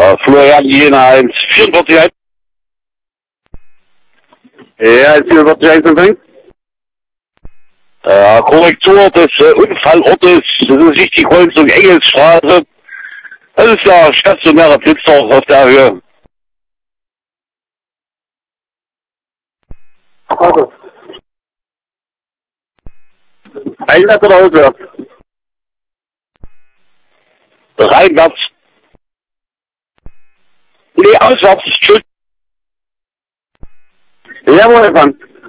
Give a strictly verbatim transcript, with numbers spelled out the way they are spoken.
Äh, Florian Jena eins vierundvierzig eins. Ja, eins vierundvierzig eins empfängt. Äh, Korrektur des äh, Unfallortes, das ist nicht die Kreuzung Engelsstraße. Das ist der stationäre Blitzdorf auf der Höhe. Also. Einwärts oder auswärts? Reinwärts. Nee, auswärts. Tschüss. Jawohl, Mann.